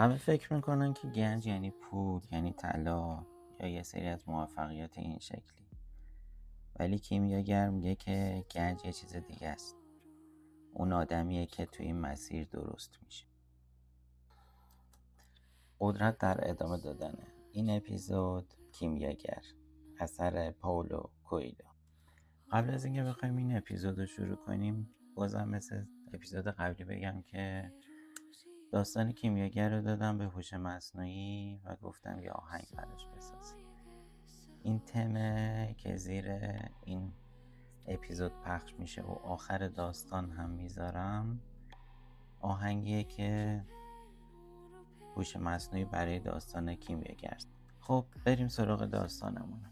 همه فکر میکنن که گنج یعنی پول، یعنی طلا یا یه سری از موفقیت این شکلی، ولی کیمیاگر میگه که گنج یه چیز دیگه است. اون آدمیه که توی این مسیر درست میشه. قدرت در ادامه دادنه. این اپیزود کیمیاگر، اثر پائولو کوئلو. قبل از اینکه بخوایم این اپیزود رو شروع کنیم، بازم مثل اپیزود قبلی بگم که داستان کیمیاگر رو دادم به هوش مصنوعی و گفتم یه آهنگ براش بساز. این تمه که زیر این اپیزود پخش میشه و آخر داستان هم میذارم، آهنگیه که هوش مصنوعی برای داستان کیمیاگر. خب بریم سراغ داستانمون.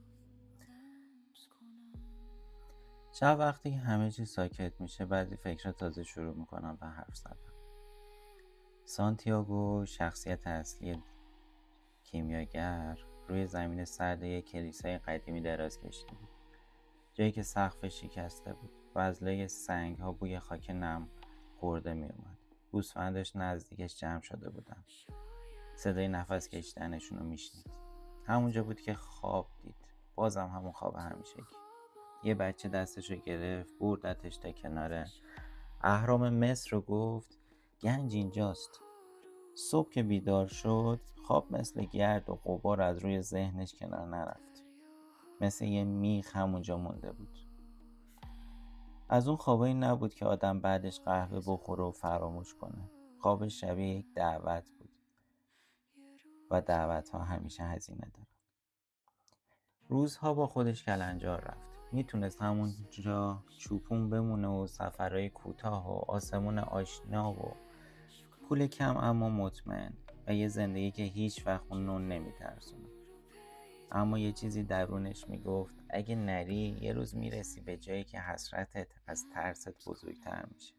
شب وقتی همه چیز ساکت میشه، بعضی فکرها تازه شروع میکنن به حرف زدن. سانتیاگو، شخصیت اصلی کیمیاگر، روی زمین سرد یک کلیسای قدیمی دراز کشیده بود، جایی که سقفش شکسته بود و از لای سنگ ها بوی خاک نم خورده می اومد. گوسفندش نزدیکش جمع شده بودن. صدای نفس کشیدنشون رو میشنید. همونجا بود که خواب دید. بازم همون خواب همیشگی. یه بچه دستش رو گرفت، بردتش تا کنار اهرام مصر رو گفت گنج اینجاست. صبح که بیدار شد، خواب مثل گرد و غبار از روی ذهنش کنار نرفت. مثل یه میخ همونجا مونده بود. از اون خوابایی نبود که آدم بعدش قهوه بخوره و فراموش کنه. خوابش شبیه یک دعوت بود و دعوت ها همیشه هزینه دارن. روزها با خودش کلنجار رفت. میتونست همونجا چوپون بمونه و سفرهای کوتاه و آسمون آشنا و پول کم اما مطمئن و یه زندگی که هیچ وقت اون نون نمیترسونه. اما یه چیزی درونش میگفت اگه نری یه روز میرسی به جایی که حسرتت از ترست بزرگتر میشه.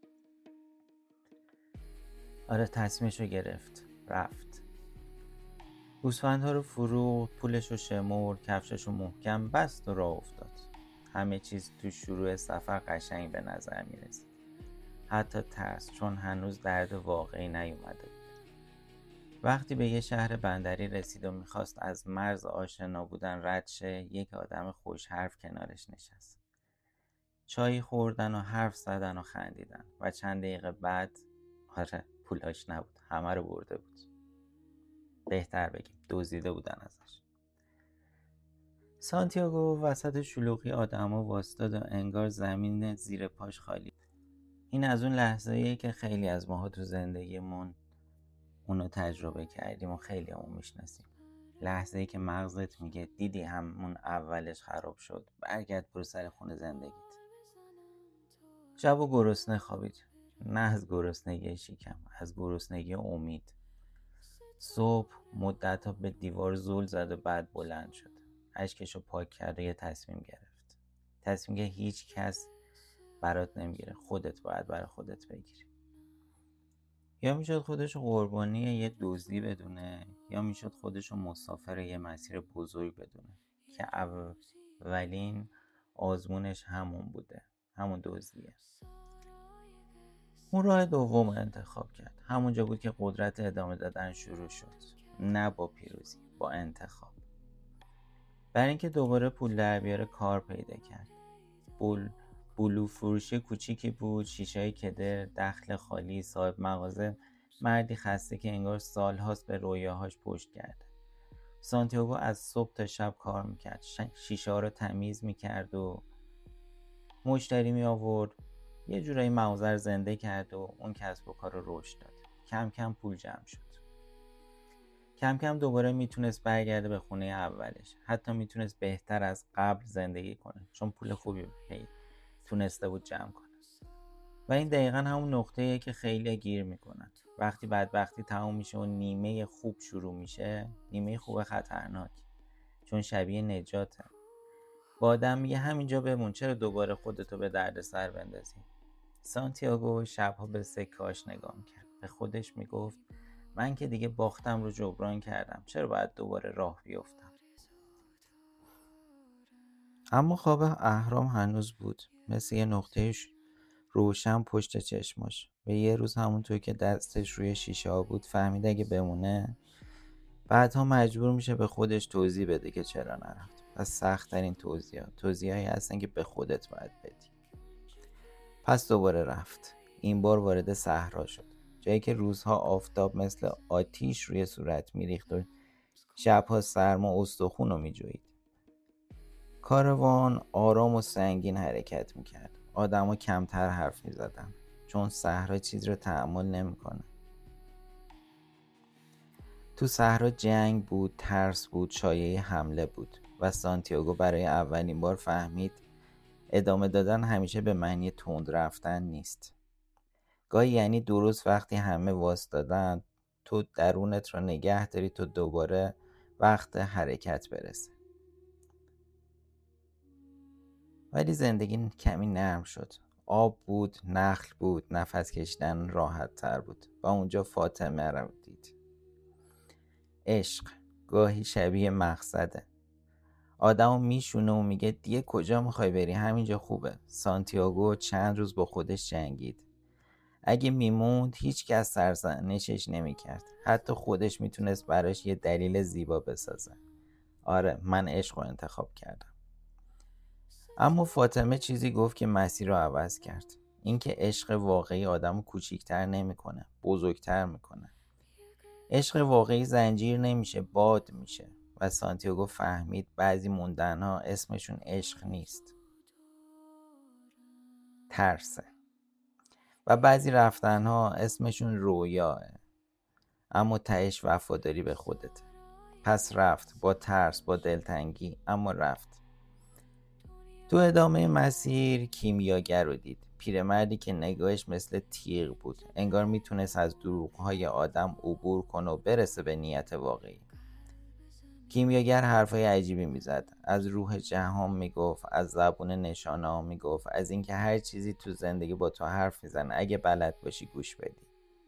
آره، تصمیمشو گرفت. رفت. گوسفندها رو فروخت، پولش رو شمرد، کفشش رو محکم بست و راه افتاد. همه چیز تو شروع سفر قشنگ به نظر میرسید. حتی ترس، چون هنوز درد واقعی نیومده بود. وقتی به یه شهر بندری رسید و میخواست از مرز آشنا بودن رد شه، یک آدم خوش حرف کنارش نشست. چای خوردن و حرف زدن و خندیدن و چند دقیقه بعد، آره، پولاش نبود، همه رو برده بود. بهتر بگیم دزدیده بودن ازش. سانتیاگو وسط شلوغی آدما واسطاد و انگار زمین زیر پاش خالی. این از اون لحظه‌ایه که خیلی از ماها تو زندگیمون اونو تجربه کردیم و خیلی همون میشناسیم. لحظه‌ای که مغزت میگه دیدی همون اولش خراب شد، برگرد برو سر خونه زندگیت. شب و گرسنه خوابید. نه از گرسنگی شکم، از گرسنگی امید. صبح مدت‌ها به دیوار زل زد و بعد بلند شد. اشکشو پاک کرد و یه تصمیم گرفت. تصمیم که هیچ کس برات نمیگیره، خودت باید برای خودت بگیری. یا میشد خودشو قربانی یه دزدی بدونه، یا میشد خودشو مسافر یه مسیر بزرگ بدونه که اولین آزمونش همون بوده، همون دزدیه. اون راه دوم انتخاب کرد. همونجا بود که قدرت ادامه دادن شروع شد. نه با پیروزی، با انتخاب. برای اینکه دوباره پول در بیاره کار پیدا کرد. بلو فروشی کوچیکی بود، شیشه‌های کدر، دخل خالی، صاحب مغازه مردی خسته که انگار سالهاست به رویاهاش پشت کرده. سانتیاگو از صبح تا شب کار میکرد. شیشه ها رو تمیز میکرد و مشتری می آورد. یه جورایی مغازه رو زنده کرد و اون کسب و کار رو رشد داد. کم کم پول جمع شد. کم کم دوباره میتونست برگرده به خونه اولش. حتی میتونست بهتر از قبل زندگی کنه، چون پول خوبی تونسته بود جمع کنه. و این دقیقا همون نقطه‌ایه که خیلی گیر میکنن. وقتی بدبختی تموم میشه و نیمه خوب شروع میشه، نیمه خوب خطرناک، چون شبیه نجاته. با آدم میگه همینجا بمون، چرا دوباره خودتو به درد سر بندازی؟ سانتیاگو شبها به سکه‌هاش نگاه میکرد. به خودش میگفت من که دیگه باختم رو جبران کردم، چرا باید دوباره راه بیفتم؟ اما خواب اهرام هنوز بود، مثل یه نقطه روشن پشت چشماش و یه روز همونطور که دستش روی شیشه ها بود فهمید اگه بمونه بعدها مجبور میشه به خودش توضیح بده که چرا نرفت. پس سخت‌ترین توضیحایی هستن که به خودت باید بدی. پس دوباره رفت. این بار وارد صحرا شد، جایی که روزها آفتاب مثل آتیش روی صورت میریخت و شبها سرما استخون رو میجوید. کاروان آرام و سنگین حرکت میکرد. آدما کمتر حرف میزدن چون صحرا چیز رو تحمل نمیکنه. تو صحرا جنگ بود، ترس بود، شایعه حمله بود و سانتیاگو برای اولین بار فهمید ادامه دادن همیشه به معنی تند رفتن نیست. گاهی یعنی درست وقتی همه وایسادن تو درونت رو نگه داری تا دوباره وقت حرکت برسه. ولی زندگی کمی نرم شد. آب بود، نخل بود، نفس کشیدن راحت تر بود و اونجا فاطمه رو دید. عشق گاهی شبیه مقصده. آدمو میشونه و میگه دیگه کجا میخوای بری، همینجا خوبه. سانتیاگو چند روز با خودش جنگید. اگه میموند هیچ کس سرزنشش نمیکرد. حتی خودش میتونست براش یه دلیل زیبا بسازه. آره، من عشق رو انتخاب کردم. اما فاطمه چیزی گفت که مسیر رو عوض کرد. اینکه عشق واقعی آدمو کوچیک‌تر نمیکنه، بزرگتر میکنه. عشق واقعی زنجیر نمیشه، باد میشه. و سانتیاگو فهمید بعضی موندنها اسمشون عشق نیست، ترسه. و بعضی رفتنها اسمشون رویاه، اما تهش وفاداری به خودت. پس رفت، با ترس، با دلتنگی، اما رفت. تو ادامه مسیر کیمیاگر رو دید. پیرمردی که نگاهش مثل تیغ بود، انگار میتونست از دروغهای آدم عبور کنه و برسه به نیت واقعی. کیمیاگر حرفای عجیبی میزد. از روح جهان میگفت، از زبون نشانه ها میگفت، از اینکه هر چیزی تو زندگی با تو حرف میزنه اگه بلد باشی گوش بدی.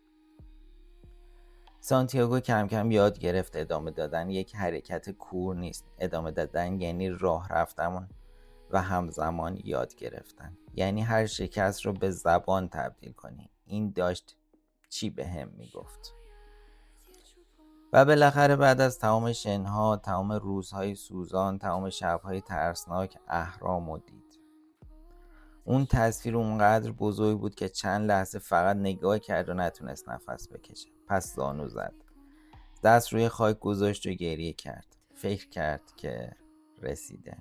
سانتیاگو کم کم یاد گرفت ادامه دادن یک حرکت کور نیست. ادامه دادن یعنی راه رفتن و همزمان یاد گرفتن. یعنی هر شکست رو به زبان تبدیل کنی. این داشت چی به هم میگفت. و بالاخره بعد از تمام شنها، تمام روزهای سوزان، تمام شبهای ترسناک، اهرام رو دید. اون تصویر اونقدر بزرگ بود که چند لحظه فقط نگاه کرد و نتونست نفس بکشه. پس زانو زد، دست روی خاک گذاشت و گریه کرد. فکر کرد که رسیده.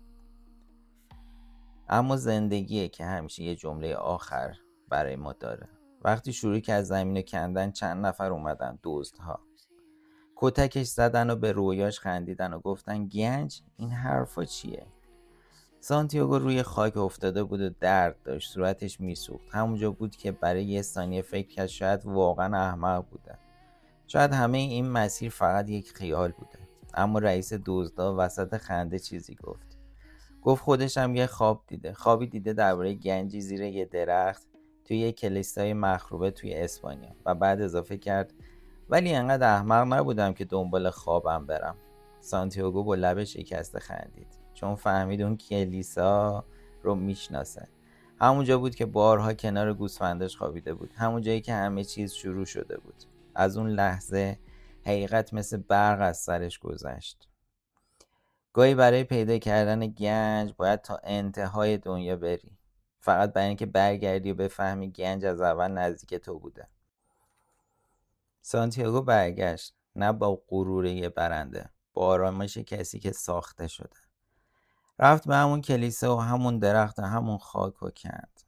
اما زندگیه که همیشه یه جمله آخر برای ما داره. وقتی شروع کرد زمین کندن چند نفر اومدن، دزدها. کتکش زدن و به رویاش خندیدن و گفتن گنج، این حرفا چیه؟ سانتیاگو روی خاک افتاده بود و درد داشت. صورتش میسوخت. همونجا بود که برای یه ثانیه فکر کرد شاید واقعا احمق بوده. شاید همه این مسیر فقط یک خیال بوده. اما رئیس دزدا وسط خنده چیزی گفت خودش هم یه خوابی دیده درباره گنجی زیر یه درخت توی یه کلیسای مخروبه توی اسپانیا. و بعد اضافه کرد ولی انقدر احمق نبودم که دنبال خوابم برم. سانتیاگو با لب شکسته خندید چون فهمید اون کلیسا رو میشناسه. همونجا بود که بارها کنار گوسفندش خوابیده بود. همون جایی که همه چیز شروع شده بود. از اون لحظه حقیقت مثل برق از سرش گذشت. گاهی برای پیدا کردن گنج باید تا انتهای دنیا بری، فقط برای اینکه برگردی و بفهمی گنج از اول نزدیک تو بوده. سانتیاگو برگشت، نه با غرور یه برنده، با آرامش کسی که ساخته شده. رفت به همون کلیسا و همون درخت و همون خاک و کند.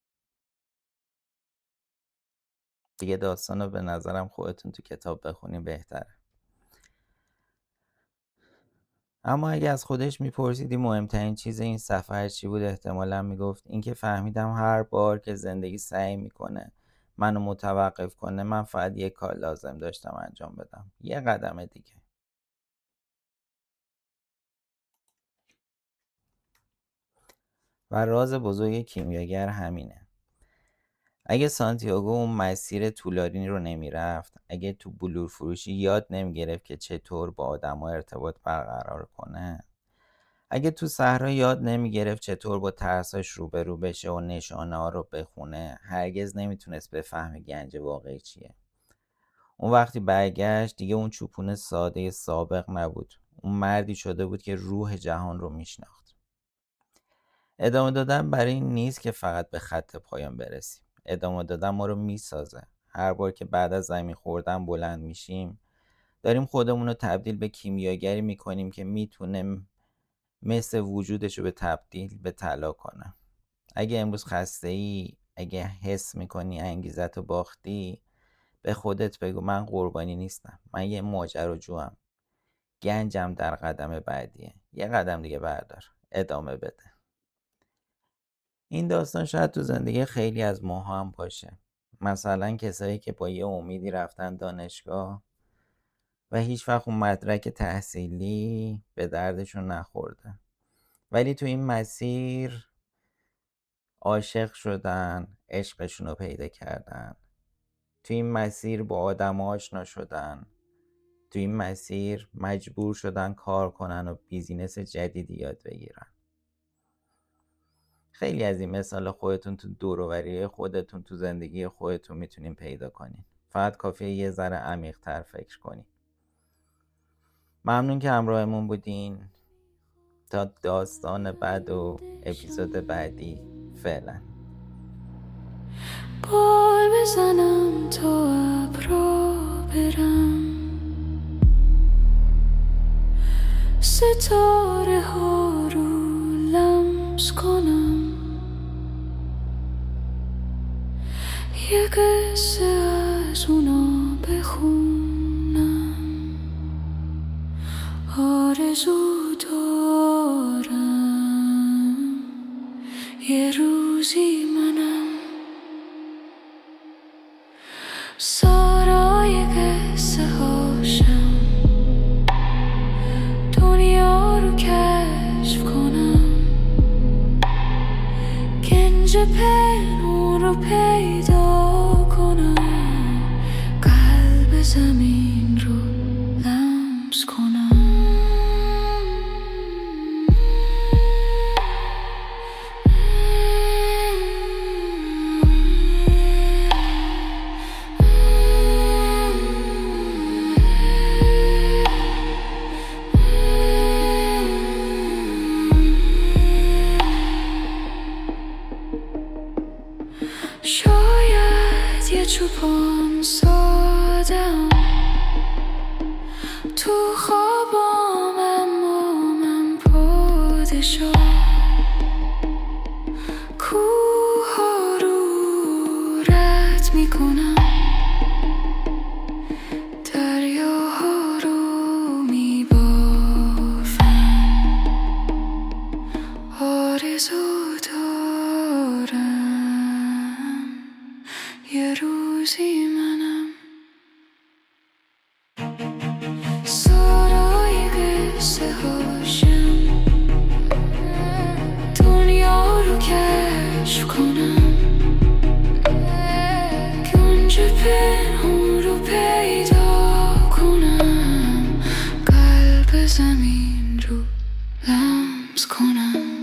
دیگه داستانو به نظرم خودتون تو کتاب بخونی بهتره. اما اگه از خودش میپرسیدی مهمترین چیز این سفر چی بود، احتمالا میگفت اینکه فهمیدم هر بار که زندگی سعی میکنه منو متوقف کنه، من فقط یه کار لازم داشتم انجام بدم، یه قدم دیگه. و راز بزرگ کیمیاگر همینه. اگه سانتیاگو اون مسیر طولانی رو نمیرفت، اگه تو بلور فروشی یاد نمیگرفت که چطور با آدم‌ها ارتباط برقرار کنه، اگه تو صحرا یاد نمیگرفت چطور با ترساش روبرو بشه و نشانه ها رو بخونه، هرگز نمیتونست بفهمه گنج واقعی چیه. اون وقتی برگشت دیگه اون چوپون ساده سابق نبود. اون مردی شده بود که روح جهان رو میشناخت. ادامه دادن برای این نیست که فقط به خط پایان برسیم. ادامه دادن ما رو میسازه. هر بار که بعد از زمین خوردن بلند میشیم، داریم خودمون رو تبدیل به کیمیاگری میکنیم که میتونه مثل وجودش رو به تبدیل به طلا کنه. اگه امروز خسته ای، اگه حس میکنی انگیزت رو باختی، به خودت بگو من قربانی نیستم، من یه ماجراجوام، گنجم در قدم بعدیه، یه قدم دیگه بردار، ادامه بده. این داستان شاید تو زندگی خیلی از ماها هم باشه. مثلا کسایی که با یه امیدی رفتن دانشگاه و هیچ وقت اون مدرک تحصیلی به دردشون نخورده، ولی تو این مسیر عاشق شدن، عشقشون رو پیدا کردن، تو این مسیر با آدم آشنا شدن، تو این مسیر مجبور شدن کار کنن و بیزینس جدیدی یاد بگیرن. خیلی از این مثال خودتون تو دور و بری خودتون تو زندگی خودتون میتونین پیدا کنین. فقط کافیه یه ذره عمیق‌تر فکر کنین. ممنون که همراهمون بودین. تا داستان بعد و اپیزود بعدی، فعلا. بال بزنم تا ابرا برم، ستاره ها رو لمس کنم، یه قصه از اونا بخونم. آرزو دارم یه روزی منم سارای قصه هاشم، دنیا رو کشف کنم، گنج پنهون رو پیدا کنم، قلب زمین رو لمس کنم. شاید یه چوپان سادم تو خوابم، اما من پادشاه. کوه ها رو رد میکنم، دریاها رو میبافم. آرزو دارم یه روزی منم سارای قصه هاشم، دنیا رو کشف کنم، گنج پنهون رو پیدا کنم، قلب زمین رو لمس کنم.